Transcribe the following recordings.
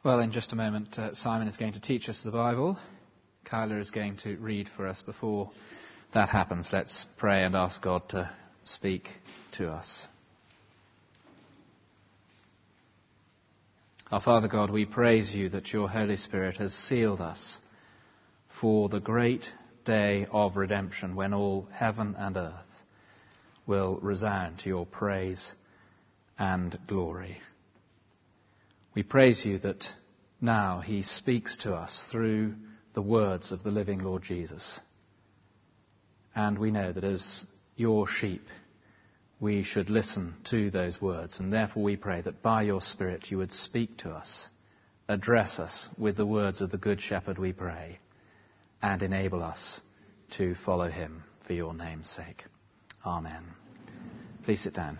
Well, in just a moment, Simon is going to teach us the Bible. Kyla is going to read for us. Before that happens, let's pray and ask God to speak to us. Our Father God, we praise you that your Holy Spirit has sealed us for the great day of redemption when all heaven and earth will resound to your praise and glory. We praise you that now he speaks to us through the words of the living Lord Jesus. And we know that as your sheep, we should listen to those words. And therefore we pray that by your Spirit you would speak to us, address us with the words of the Good Shepherd, we pray, and enable us to follow him for your name's sake. Amen. Please sit down.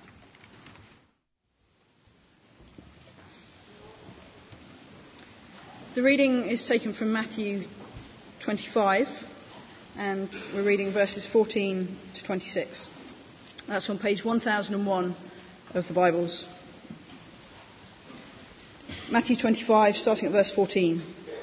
The reading is taken from Matthew 25, and we're reading verses 14 to 26. That's on page 1001 of the Bibles. Matthew 25, starting at verse 14.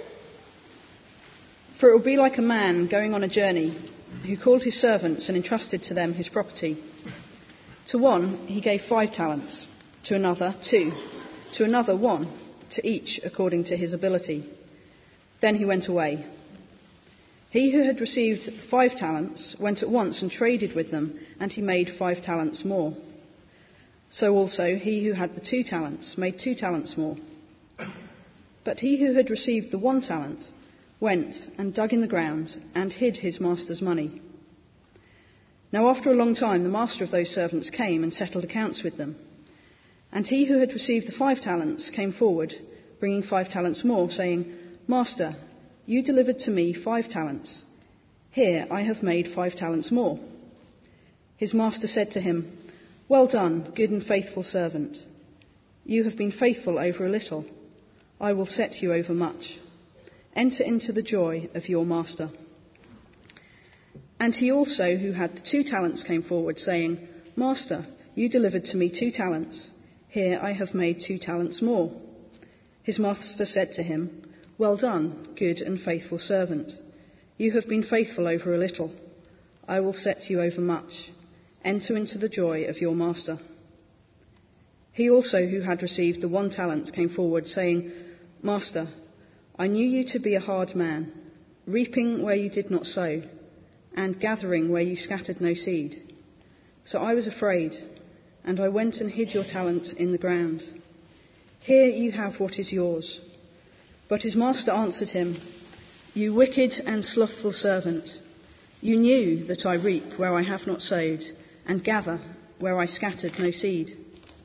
For it will be like a man going on a journey, who called his servants and entrusted to them his property. To one he gave 5 talents, to another 2, to another 1, to each according to his ability. Then he went away. He who had received 5 talents went at once and traded with them, and he made 5 talents more. So also he who had the 2 talents made 2 talents more. But he who had received the 1 talent went and dug in the ground and hid his master's money. Now after a long time the master of those servants came and settled accounts with them. And he who had received the 5 talents came forward, bringing 5 talents more, saying, Master, you delivered to me 5 talents. Here I have made 5 talents more. His master said to him, Well done, good and faithful servant. You have been faithful over a little. I will set you over much. Enter into the joy of your master. And he also, who had the 2 talents, came forward, saying, Master, you delivered to me 2 talents. Here I have made 2 talents more. His master said to him, Well done, good and faithful servant. You have been faithful over a little. I will set you over much. Enter into the joy of your master. He also, who had received the 1 talent, came forward, saying, Master, I knew you to be a hard man, reaping where you did not sow, and gathering where you scattered no seed. So I was afraid, and I went and hid your talent in the ground. Here you have what is yours. But his master answered him, You wicked and slothful servant, you knew that I reap where I have not sowed, and gather where I scattered no seed.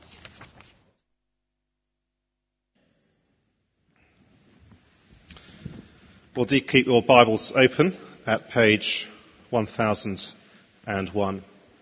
Well, do keep your Bibles open at page 1001.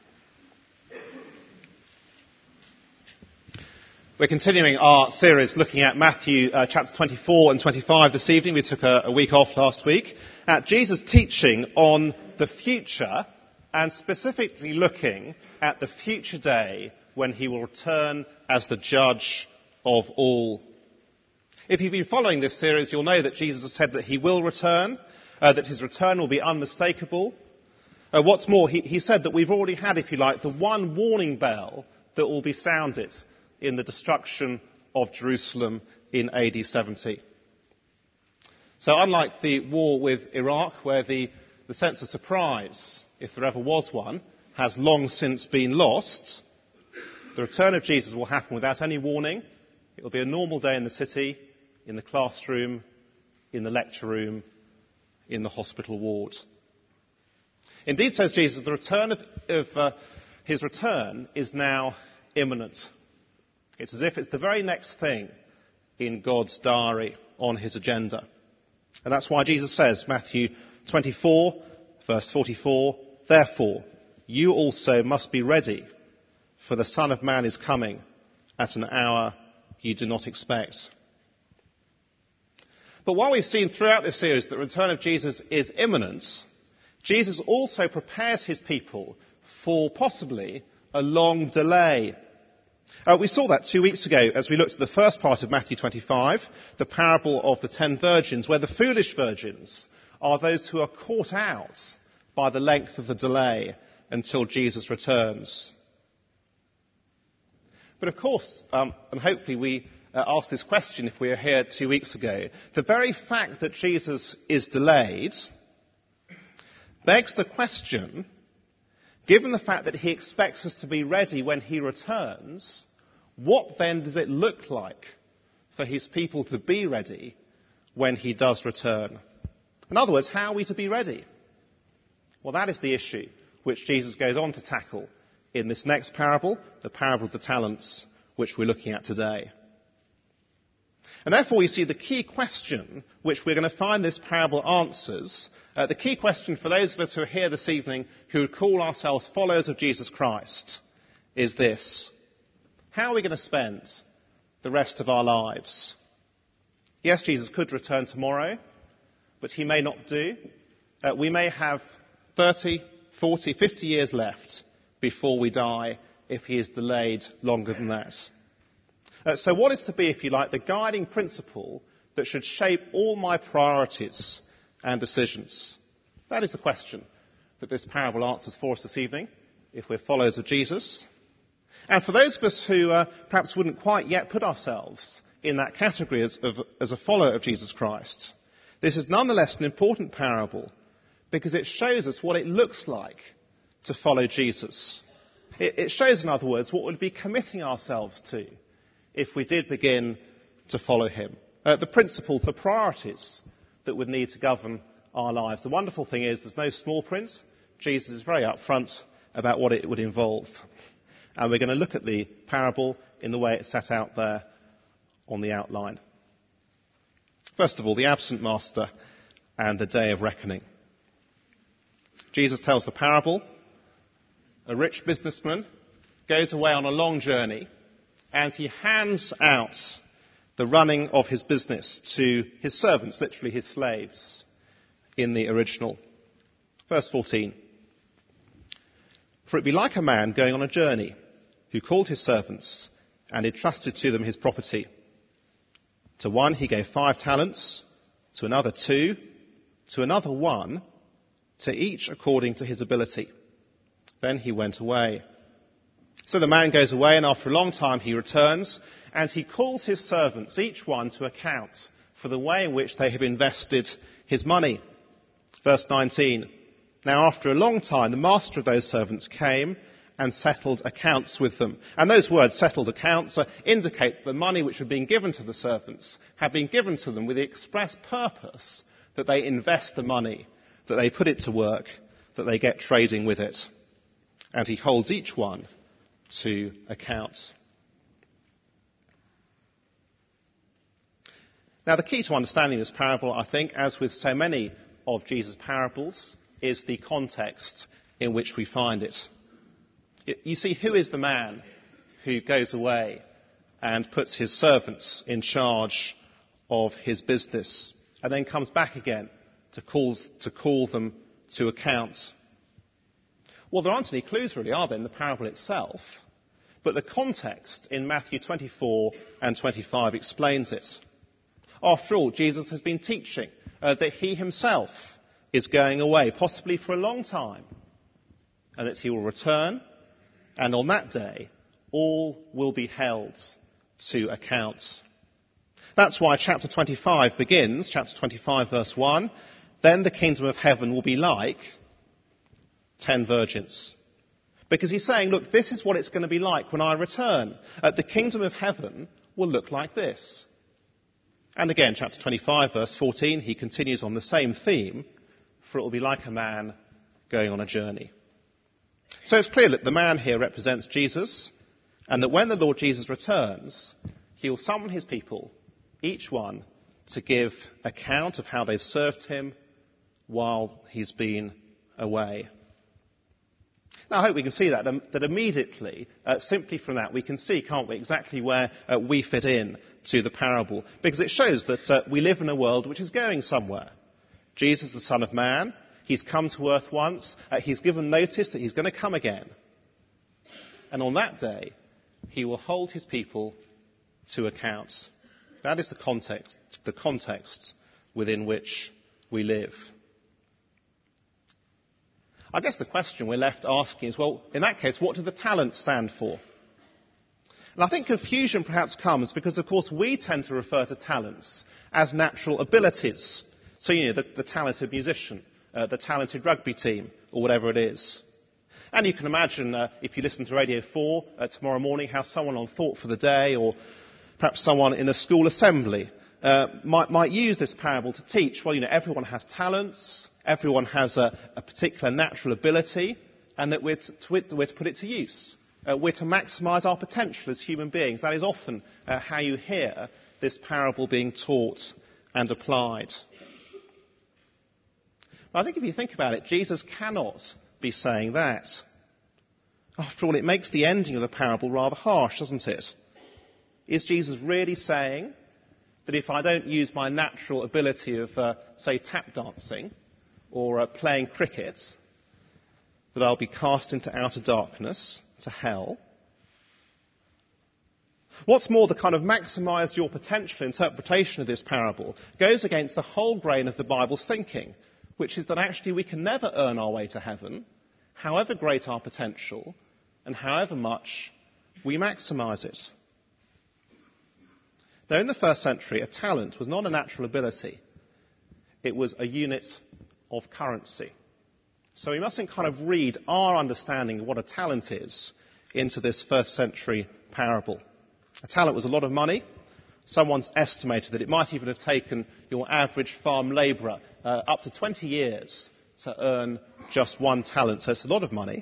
We're continuing our series looking at Matthew chapter 24 and 25 this evening. We took a week off last week at Jesus' teaching on the future, and specifically looking at the future day when he will return as the judge of all. If you've been following this series, you'll know that Jesus has said that he will return, that his return will be unmistakable. What's more, he said that we've already had, if you like, the one warning bell that will be sounded in the destruction of Jerusalem in AD 70. So unlike the war with Iraq, where the sense of surprise, if there ever was one, has long since been lost, the return of Jesus will happen without any warning. It will be a normal day in the city, in the classroom, in the lecture room, in the hospital ward. Indeed, says Jesus, the return of his return is now imminent. It's as if it's the very next thing in God's diary on his agenda. And that's why Jesus says, Matthew 24, verse 44, Therefore, you also must be ready, for the Son of Man is coming at an hour you do not expect. But while we've seen throughout this series that the return of Jesus is imminent, Jesus also prepares his people for possibly a long delay. We saw that 2 weeks ago as we looked at the first part of Matthew 25, the parable of the 10 virgins, where the foolish virgins are those who are caught out by the length of the delay until Jesus returns. But of course, and hopefully we asked this question if we were here 2 weeks ago, the very fact that Jesus is delayed begs the question, given the fact that he expects us to be ready when he returns, what then does it look like for his people to be ready when he does return? In other words, how are we to be ready? Well, that is the issue which Jesus goes on to tackle in this next parable, the parable of the talents, which we're looking at today. And therefore, you see, the key question which we're going to find this parable answers, the key question for those of us who are here this evening who would call ourselves followers of Jesus Christ, is this: how are we going to spend the rest of our lives? Yes, Jesus could return tomorrow, but he may not do. We may have 30, 40, 50 years left before we die if he is delayed longer than that. So what is to be, if you like, the guiding principle that should shape all my priorities and decisions? That is the question that this parable answers for us this evening, if we're followers of Jesus. And for those of us who perhaps wouldn't quite yet put ourselves in that category as a follower of Jesus Christ, this is nonetheless an important parable because it shows us what it looks like to follow Jesus. It shows, in other words, what we'd be committing ourselves to if we did begin to follow him. The principles, the priorities that would need to govern our lives. The wonderful thing is there's no small print. Jesus is very upfront about what it would involve. And we're going to look at the parable in the way it's set out there on the outline. First of all, the absent master and the day of reckoning. Jesus tells the parable. A rich businessman goes away on a long journey and he hands out the running of his business to his servants, literally his slaves, in the original. Verse 14. For it be like a man going on a journey, who called his servants and entrusted to them his property. To one he gave 5 talents, to another 2, to another 1, to each according to his ability. Then he went away. So the man goes away, and after a long time he returns, and he calls his servants, each one, to account for the way in which they have invested his money. Verse 19. Now after a long time the master of those servants came and settled accounts with them. And those words, settled accounts, indicate that the money which had been given to the servants had been given to them with the express purpose that they invest the money, that they put it to work, that they get trading with it. And he holds each one to account. Now, the key to understanding this parable, I think, as with so many of Jesus' parables, is the context in which we find it. You see, who is the man who goes away and puts his servants in charge of his business and then comes back again to call them to account? Well, there aren't any clues really, are there, in the parable itself? But the context in Matthew 24 and 25 explains it. After all, Jesus has been teaching that he himself is going away, possibly for a long time, and that he will return, and on that day, all will be held to account. That's why chapter 25 begins, chapter 25 verse 1, then the kingdom of heaven will be like 10 virgins. Because he's saying, look, this is what it's going to be like when I return. The kingdom of heaven will look like this. And again, chapter 25, verse 14, he continues on the same theme, for it will be like a man going on a journey. So it's clear that the man here represents Jesus, and that when the Lord Jesus returns, he will summon his people, each one, to give account of how they've served him while he's been away. Now, I hope we can see that immediately, simply from that, we can see, can't we, exactly where we fit in to the parable. Because it shows that we live in a world which is going somewhere. Jesus, the Son of Man, he's come to earth once. He's given notice that he's going to come again. And on that day, he will hold his people to account. That is the context within which we live. I guess the question we're left asking is, well, in that case, what do the talents stand for? And I think confusion perhaps comes because, of course, we tend to refer to talents as natural abilities. So, the talented musician, the talented rugby team, or whatever it is. And you can imagine, if you listen to Radio 4 tomorrow morning, how someone on Thought for the Day, or perhaps someone in a school assembly, might use this parable to teach, well, everyone has talents, everyone has a particular natural ability, and that we're to put it to use. We're to maximise our potential as human beings. That is often how you hear this parable being taught and applied. But I think if you think about it, Jesus cannot be saying that. After all, it makes the ending of the parable rather harsh, doesn't it? Is Jesus really saying that if I don't use my natural ability of, say, tap dancing or playing cricket, that I'll be cast into outer darkness, to hell? What's more, the kind of maximise your potential interpretation of this parable goes against the whole grain of the Bible's thinking, which is that actually we can never earn our way to heaven, however great our potential, and however much we maximise it. Now, in the first century, a talent was not a natural ability. It was a unit of currency. So we mustn't kind of read our understanding of what a talent is into this first century parable. A talent was a lot of money. Someone's estimated that it might even have taken your average farm labourer up to 20 years to earn just one talent, so it's a lot of money.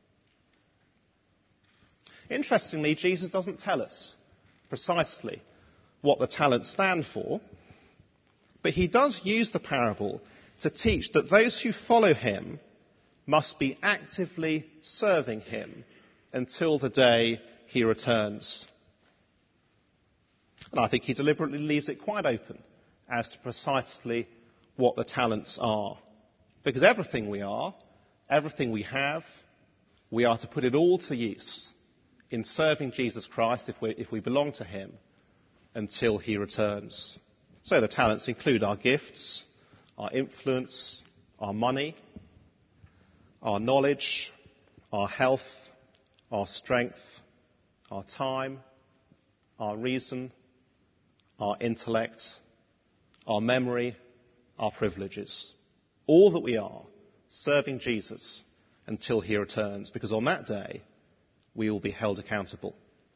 Interestingly, Jesus doesn't tell us precisely what the talents stand for, but he does use the parable to teach that those who follow him must be actively serving him until the day he returns. And I think he deliberately leaves it quite open as to precisely what the talents are. Because everything we are, everything we have, we are to put it all to use in serving Jesus Christ if we belong to him until he returns. So the talents include our gifts, our influence, our money, our knowledge, our health, our strength, our time, our reason, our intellect, our memory, our privileges. All that we are, serving Jesus until he returns, because on that day we will be held accountable.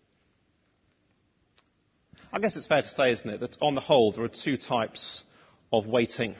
I guess it's fair to say, isn't it, that on the whole there are two types of waiting.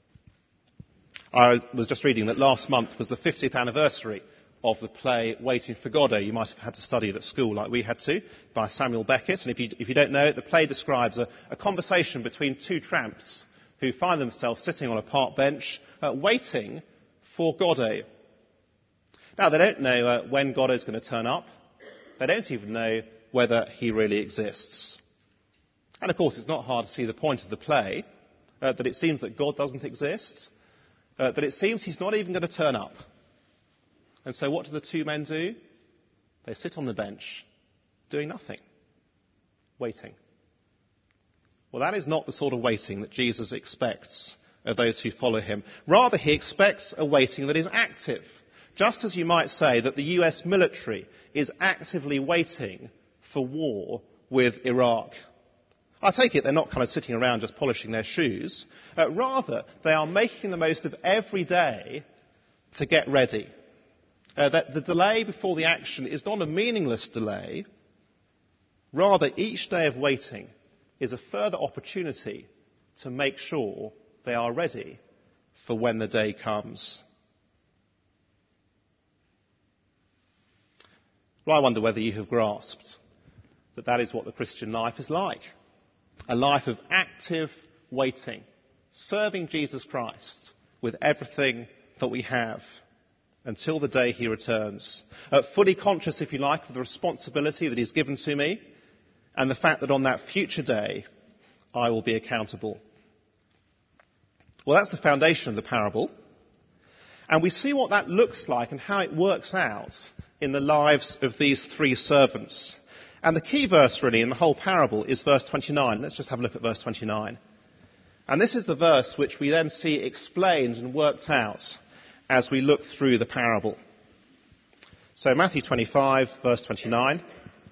I was just reading that last month was the 50th anniversary of the play Waiting for Godot. You might have had to study it at school like we had to, by Samuel Beckett. And if you don't know it, the play describes a conversation between two tramps who find themselves sitting on a park bench waiting for Godot. Now, they don't know when Godot's going to turn up. They don't even know whether he really exists. And of course, it's not hard to see the point of the play, that it seems that God doesn't exist, that it seems he's not even going to turn up. And so what do the two men do? They sit on the bench, doing nothing, waiting. Well, that is not the sort of waiting that Jesus expects of those who follow him. Rather, he expects a waiting that is active. Just as you might say that the US military is actively waiting for war with Iraq. I take it they're not kind of sitting around just polishing their shoes. Rather, they are making the most of every day to get ready. That the delay before the action is not a meaningless delay. Rather, each day of waiting is a further opportunity to make sure they are ready for when the day comes. Well, I wonder whether you have grasped that that is what the Christian life is like. A life of active waiting, serving Jesus Christ with everything that we have until the day he returns. Fully conscious, if you like, of the responsibility that he's given to me and the fact that on that future day I will be accountable. Well, that's the foundation of the parable. And we see what that looks like and how it works out in the lives of these three servants. And the key verse really in the whole parable is verse 29. Let's just have a look at verse 29. And this is the verse which we then see explained and worked out as we look through the parable. So Matthew 25, verse 29.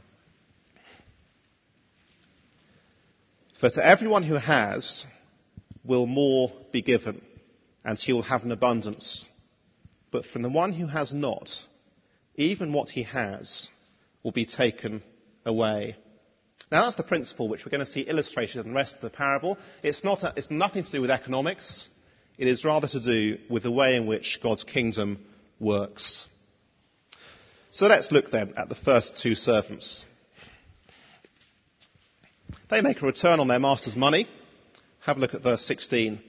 For to everyone who has will more be given, and he will have an abundance. But from the one who has not, even what he has will be taken away. Now that's the principle which we're going to see illustrated in the rest of the parable. It's nothing to do with economics. It is rather to do with the way in which God's kingdom works. So let's look then at the first two servants. They make a return on their master's money. Have a look at verse 16.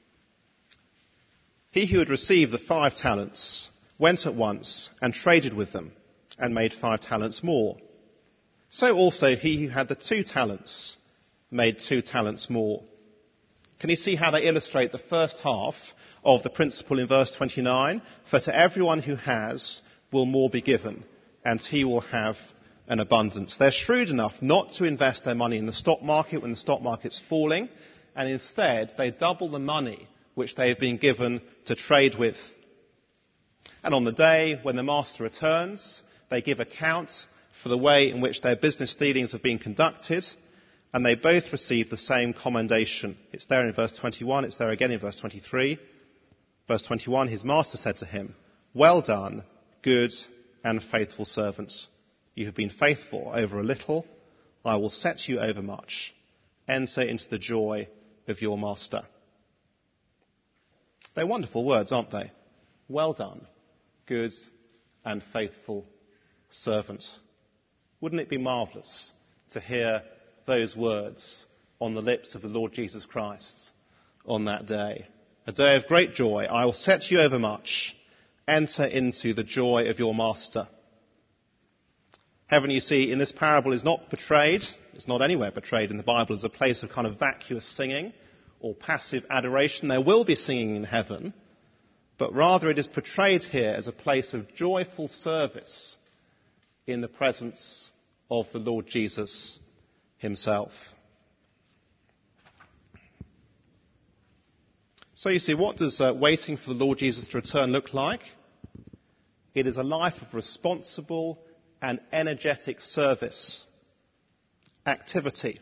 He who had received the 5 talents went at once and traded with them and made 5 talents more. So also he who had the 2 talents made 2 talents more. Can you see how they illustrate the first half of the principle in verse 29? For to everyone who has will more be given, and he will have an abundance. They're shrewd enough not to invest their money in the stock market when the stock market's falling, and instead they double the money which they have been given to trade with. And on the day when the master returns, they give account for the way in which their business dealings have been conducted, and they both receive the same commendation. It's there in verse 21, it's there again in verse 23. Verse 21, his master said to him, "Well done, good and faithful servants. You have been faithful over a little. I will set you over much. Enter into the joy of your master." They're wonderful words, aren't they? Well done, good and faithful servant. Wouldn't it be marvellous to hear those words on the lips of the Lord Jesus Christ on that day? A day of great joy. I will set you over much. Enter into the joy of your master. Heaven, you see, in this parable is not portrayed, it's not anywhere portrayed in the Bible as a place of kind of vacuous singing or passive adoration. There will be singing in heaven, but rather it is portrayed here as a place of joyful service in the presence of the Lord Jesus himself. So you see, what does waiting for the Lord Jesus to return look like? It is a life of responsible and energetic service, activity.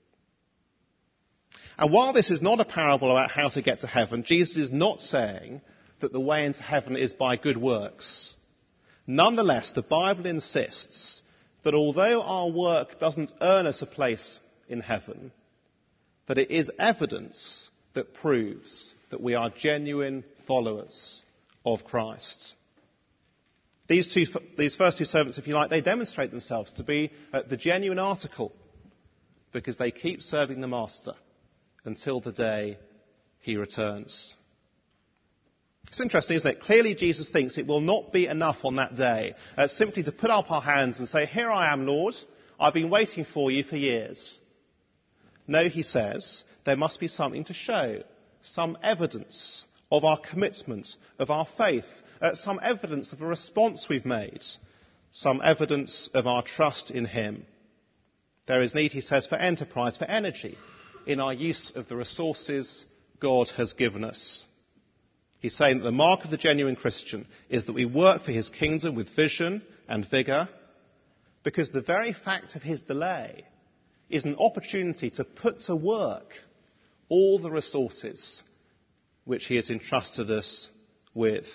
And while this is not a parable about how to get to heaven, Jesus is not saying that the way into heaven is by good works. Nonetheless, the Bible insists that although our work doesn't earn us a place in heaven, that it is evidence that proves that we are genuine followers of Christ. These first two servants, if you like, they demonstrate themselves to be the genuine article because they keep serving the master until the day he returns. It's interesting, isn't it? Clearly Jesus thinks it will not be enough on that day simply to put up our hands and say, "Here I am, Lord. I've been waiting for you for years." No, he says, there must be something to show, some evidence of our commitment, of our faith, some evidence of a response we've made, some evidence of our trust in him. There is need, he says, for enterprise, for energy in our use of the resources God has given us. He's saying that the mark of the genuine Christian is that we work for his kingdom with vision and vigour, because the very fact of his delay is an opportunity to put to work all the resources which he has entrusted us with.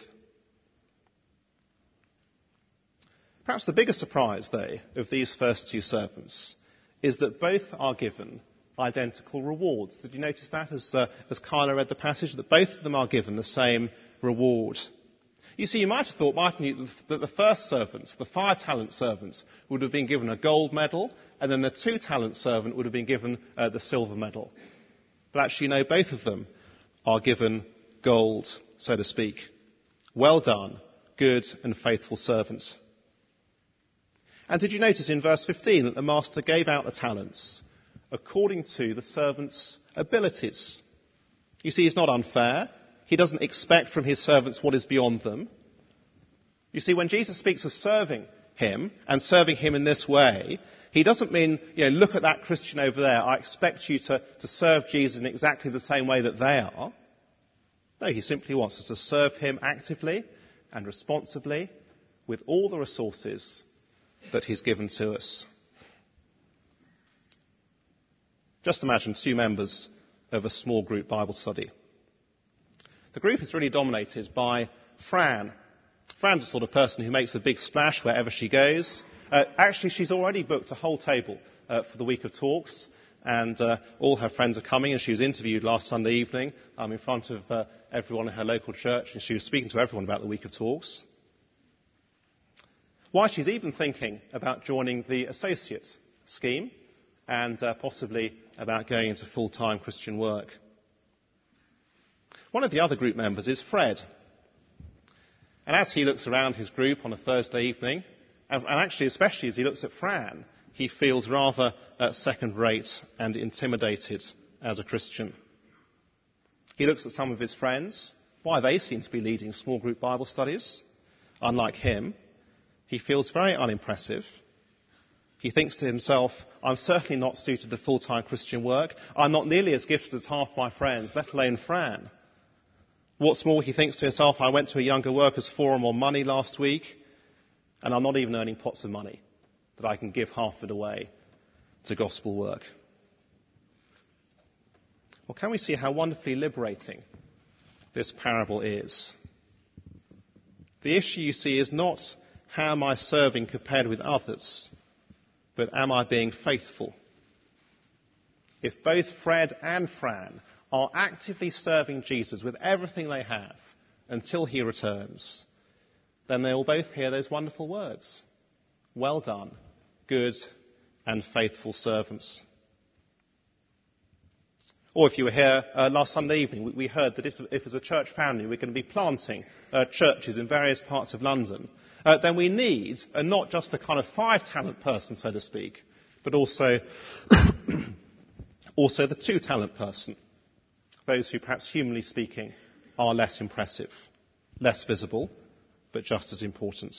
Perhaps the biggest surprise, though, of these first two servants is that both are given identical rewards. Did you notice that as Kyla read the passage, that both of them are given the same reward? You see, you might have thought, mightn't you, that the first servants, the 5-talent servants, would have been given a gold medal, and then the 2-talent servant would have been given the silver medal. But actually, no, both of them are given gold, so to speak. Well done, good and faithful servant. And did you notice in verse 15 that the master gave out the talents according to the servants' abilities? You see, he's not unfair. He doesn't expect from his servants what is beyond them. You see, when Jesus speaks of serving him and serving him in this way, he doesn't mean, look at that Christian over there, I expect you to serve Jesus in exactly the same way that they are. No, he simply wants us to serve him actively and responsibly with all the resources that he's given to us. Just imagine 2 members of a small group Bible study. The group is really dominated by Fran. Fran's the sort of person who makes a big splash wherever she goes. Actually, she's already booked a whole table for the week of talks, and all her friends are coming, and she was interviewed last Sunday evening in front of everyone in her local church, and she was speaking to everyone about the week of talks. Why, she's even thinking about joining the Associates scheme and possibly about going into full-time Christian work. One of the other group members is Fred. And as he looks around his group on a Thursday evening, and actually especially as he looks at Fran, he feels rather second-rate and intimidated as a Christian. He looks at some of his friends. Why, they seem to be leading small group Bible studies. Unlike him, he feels very unimpressive. He thinks to himself, I'm certainly not suited to full-time Christian work. I'm not nearly as gifted as half my friends, let alone Fran. What's more, he thinks to himself, I went to a younger workers forum on money last week, and I'm not even earning pots of money that I can give half of it away to gospel work. Well, can we see how wonderfully liberating this parable is? The issue, you see, is not how am I serving compared with others, but am I being faithful? If both Fred and Fran are actively serving Jesus with everything they have until he returns, then they will both hear those wonderful words. Well done, good and faithful servants. Or if you were here last Sunday evening, we heard that if as a church family we're going to be planting churches in various parts of London, then we need not just the kind of 5-talent person, so to speak, but also the 2-talent person. Those who, perhaps humanly speaking, are less impressive, less visible, but just as important.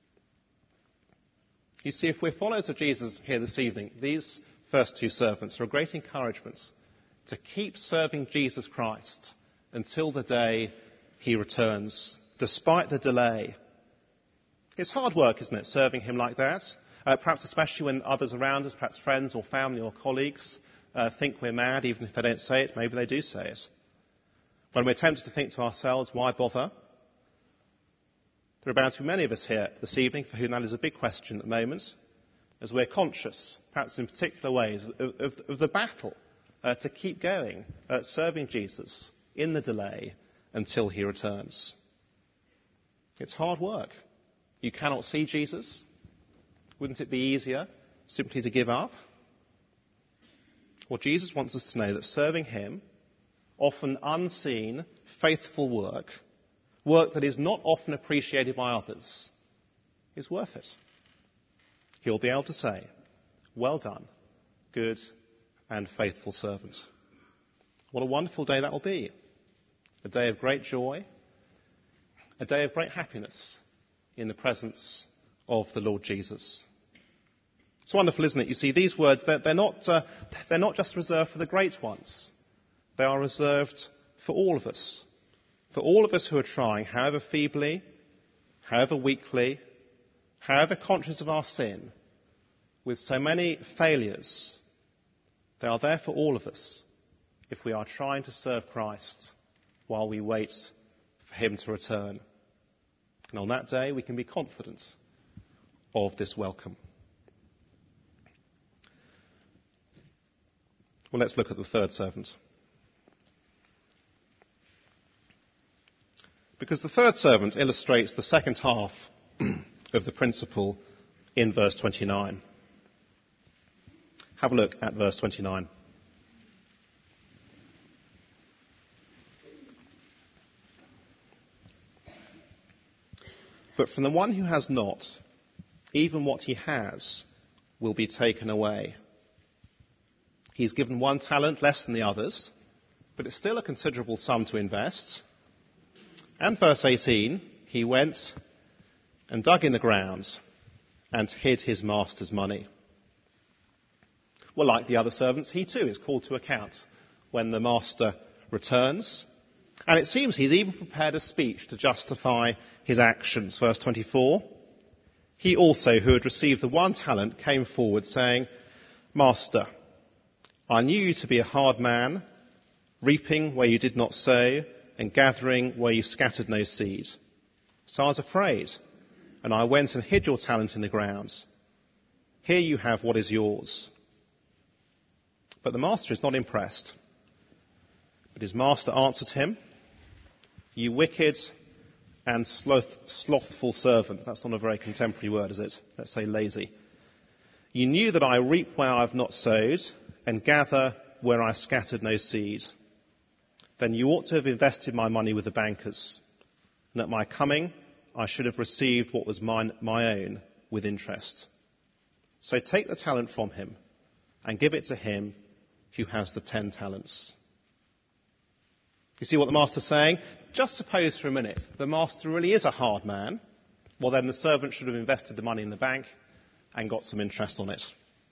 You see, if we're followers of Jesus here this evening, these first 2 servants are a great encouragement to keep serving Jesus Christ until the day he returns, despite the delay. It's hard work, isn't it, serving him like that? Perhaps especially when others around us, perhaps friends or family or colleagues, think we're mad, even if they don't say it. Maybe they do say it. When we're tempted to think to ourselves, why bother? There are bound to be many of us here this evening for whom that is a big question at the moment, as we're conscious, perhaps in particular ways, of the battle to keep going, serving Jesus in the delay until he returns. It's hard work. You cannot see Jesus. Wouldn't it be easier simply to give up? Well, Jesus wants us to know that serving him, often unseen, faithful work that is not often appreciated by others, is worth it. He'll be able to say, well done, good and faithful servant. What a wonderful day that will be. A day of great joy, a day of great happiness in the presence of the Lord Jesus. It's wonderful, isn't it? You see, these words, they're not just reserved for the great ones. They are reserved for all of us. For all of us who are trying, however feebly, however weakly, however conscious of our sin, with so many failures, they are there for all of us if we are trying to serve Christ while we wait for him to return. And on that day, we can be confident of this welcome. Well, let's look at the third servant. Because the third servant illustrates the second half of the principle in verse 29. Have a look at verse 29. But from the one who has not, even what he has will be taken away. He's given 1 talent, less than the others, but it's still a considerable sum to invest. And verse 18, he went and dug in the ground and hid his master's money. Well, like the other servants, he too is called to account when the master returns. And it seems he's even prepared a speech to justify his actions. Verse 24. He also, who had received the 1 talent, came forward saying, Master, I knew you to be a hard man, reaping where you did not sow, and gathering where you scattered no seed. So I was afraid, and I went and hid your talent in the ground. Here you have what is yours. But the master is not impressed. But his master answered him, You wicked and slothful servant. That's not a very contemporary word, is it? Let's say lazy. You knew that I reap where I have not sowed, and gather where I scattered no seed. Then you ought to have invested my money with the bankers, and at my coming I should have received what was my own with interest. So take the talent from him, and give it to him who has the 10 talents. You see what the master's saying? Just suppose for a minute the master really is a hard man. Well, then the servant should have invested the money in the bank and got some interest on it.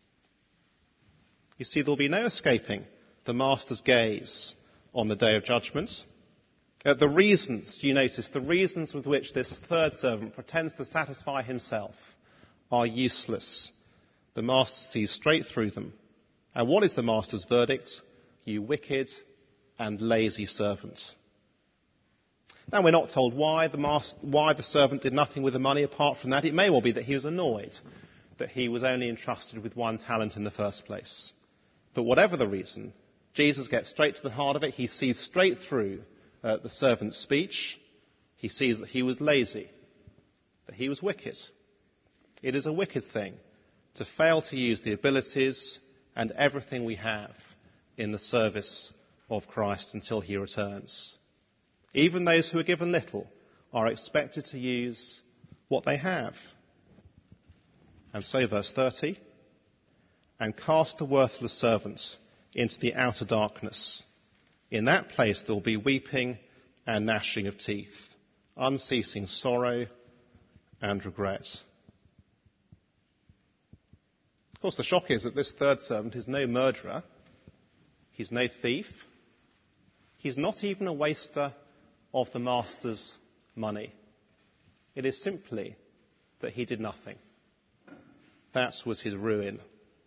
You see, there'll be no escaping the master's gaze on the day of judgment. The reasons, do you notice, the reasons with which this third servant pretends to satisfy himself are useless. The master sees straight through them. And what is the master's verdict? You wicked and lazy servant. Now, we're not told why the servant did nothing with the money apart from that. It may well be that he was annoyed that he was only entrusted with 1 talent in the first place. But whatever the reason, Jesus gets straight to the heart of it. He sees straight through the servant's speech. He sees that he was lazy, that he was wicked. It is a wicked thing to fail to use the abilities and everything we have in the service of Christ until he returns. Even those who are given little are expected to use what they have. And so, verse 30, and cast the worthless servant into the outer darkness. In that place there will be weeping and gnashing of teeth, unceasing sorrow and regret. Of course, the shock is that this third servant is no murderer. He's no thief. He's not even a waster of the master's money. It is simply that he did nothing. That was his ruin.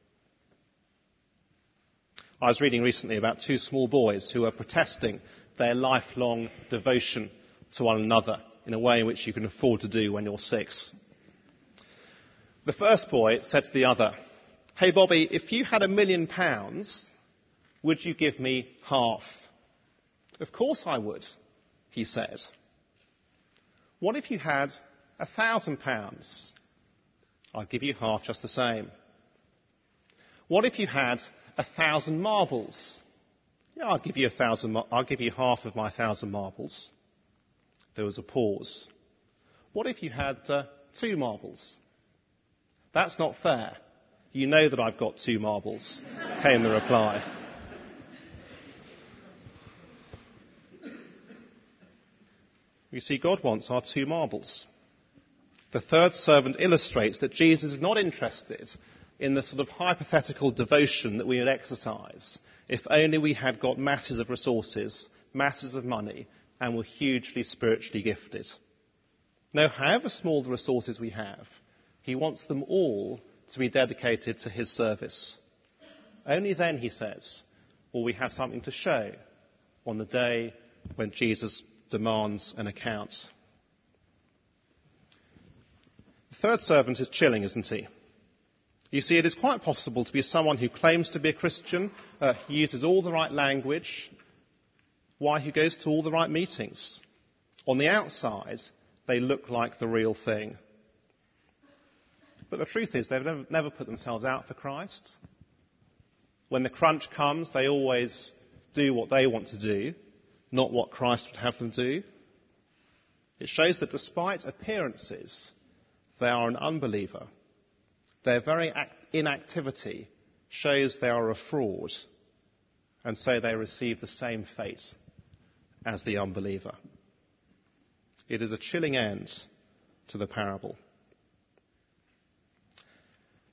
I was reading recently about 2 small boys who are protesting their lifelong devotion to one another in a way in which you can afford to do when you're 6. The first boy said to the other, Hey Bobby, if you had £1 million, would you give me half? Of course I would, he said. What if you had £1,000? I'd give you half just the same. What if you had 1,000 marbles? Yeah, I'll give you half of my 1,000 marbles. There was a pause. What if you had 2 marbles? That's not fair. You know that I've got 2 marbles, came the reply. You see, God wants our 2 marbles. The third servant illustrates that Jesus is not interested in the sort of hypothetical devotion that we would exercise if only we had got masses of resources, masses of money, and were hugely spiritually gifted. No, however small the resources we have, he wants them all to be dedicated to his service. Only then, he says, will we have something to show on the day when Jesus demands an account. The third servant is chilling, isn't he? You see, it is quite possible to be someone who claims to be a Christian, he uses all the right language, why he goes to all the right meetings. On the outside, they look like the real thing. But the truth is, they've never put themselves out for Christ. When the crunch comes, they always do what they want to do, not what Christ would have them do. It shows that despite appearances, they are an unbeliever. Their very inactivity shows they are a fraud, and so they receive the same fate as the unbeliever. It is a chilling end to the parable.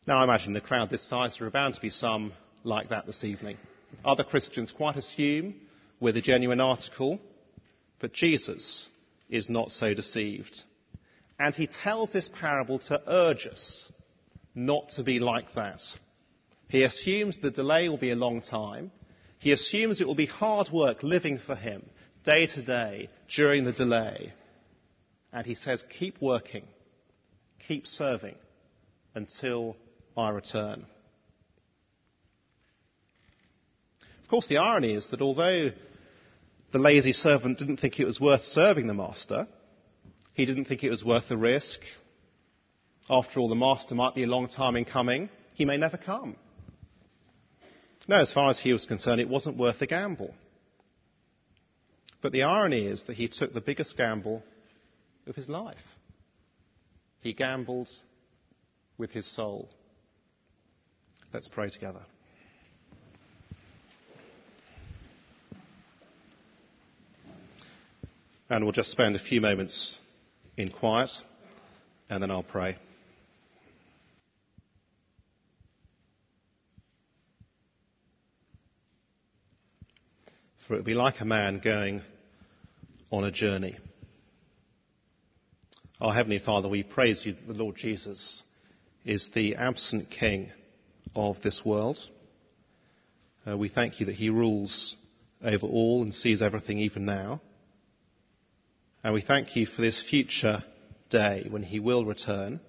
Now I imagine in the crowd this size there are bound to be some like that this evening. Other Christians quite assume we're the genuine article, but Jesus is not so deceived. And he tells this parable to urge us not to be like that. He assumes the delay will be a long time. He assumes it will be hard work living for him day to day during the delay. And he says, keep working, keep serving until I return. Of course, the irony is that although the lazy servant didn't think it was worth serving the master, he didn't think it was worth the risk. After all, the master might be a long time in coming. He may never come. No, as far as he was concerned, it wasn't worth the gamble. But the irony is that he took the biggest gamble of his life. He gambled with his soul. Let's pray together. And we'll just spend a few moments in quiet, and then I'll pray. For it would be like a man going on a journey. Our Heavenly Father, we praise you that the Lord Jesus is the absent King of this world. We thank you that he rules over all and sees everything even now. And we thank you for this future day when he will return.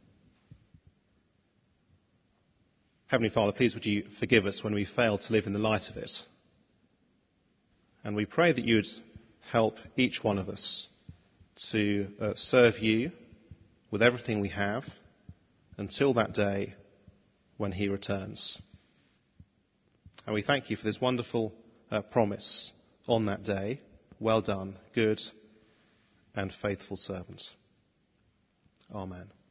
Heavenly Father, please would you forgive us when we fail to live in the light of it. And we pray that you would help each one of us to serve you with everything we have until that day when he returns. And we thank you for this wonderful promise on that day. Well done, good and faithful servant. Amen.